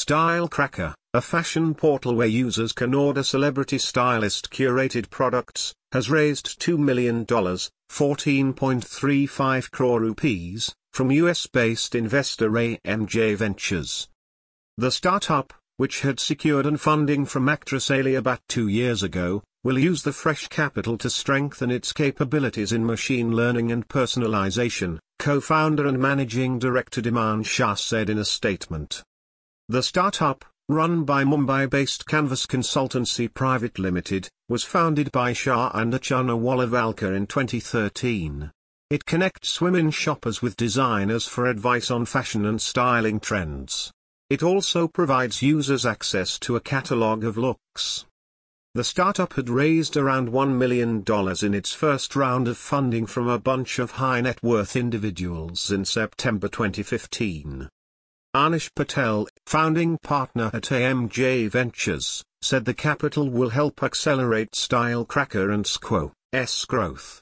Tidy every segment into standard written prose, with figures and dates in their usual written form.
Stylecracker, a fashion portal where users can order celebrity stylist-curated products, has raised $2 million, 14.35 crore rupees, from US-based investor AMJ Ventures. The startup, which had secured funding from actress Alia Bhatt 2 years ago, will use the fresh capital to strengthen its capabilities in machine learning and personalization, co-founder and managing director Dhiman Shah said in a statement. The startup, run by Mumbai-based Canvas Consultancy Private Limited, was founded by Shah and Achana Walavalkar in 2013. It connects women shoppers with designers for advice on fashion and styling trends. It also provides users access to a catalog of looks. The startup had raised around $1 million in its first round of funding from a bunch of high-net-worth individuals in September 2015. Anish Patel, founding partner at AMJ Ventures, said the capital will help accelerate Stylecracker and Squo's growth.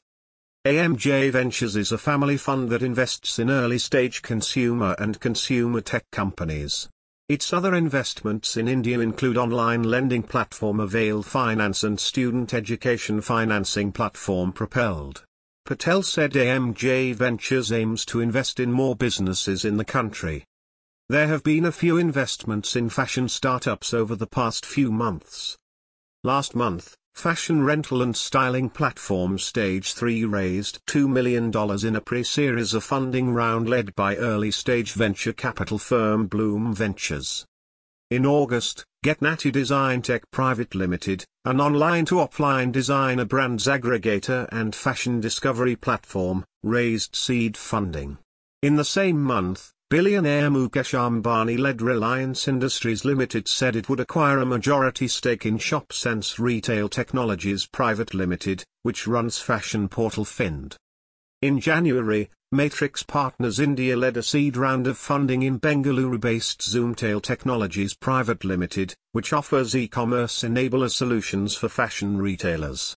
AMJ Ventures is a family fund that invests in early-stage consumer and consumer tech companies. Its other investments in India include online lending platform Avail Finance and student education financing platform Propelled. Patel said AMJ Ventures aims to invest in more businesses in the country. There have been a few investments in fashion startups over the past few months. Last month, fashion rental and styling platform Stage 3 raised $2 million in a pre-series of funding round led by early-stage venture capital firm Bloom Ventures. In August, GetNatty Design Tech Private Limited, an online-to-offline designer brands aggregator and fashion discovery platform, raised seed funding. In the same month, billionaire Mukesh Ambani-led Reliance Industries Limited said it would acquire a majority stake in ShopSense Retail Technologies Private Limited, which runs fashion portal Find. In January, Matrix Partners India led a seed round of funding in Bengaluru-based Zoomtail Technologies Private Limited, which offers e-commerce enabler solutions for fashion retailers.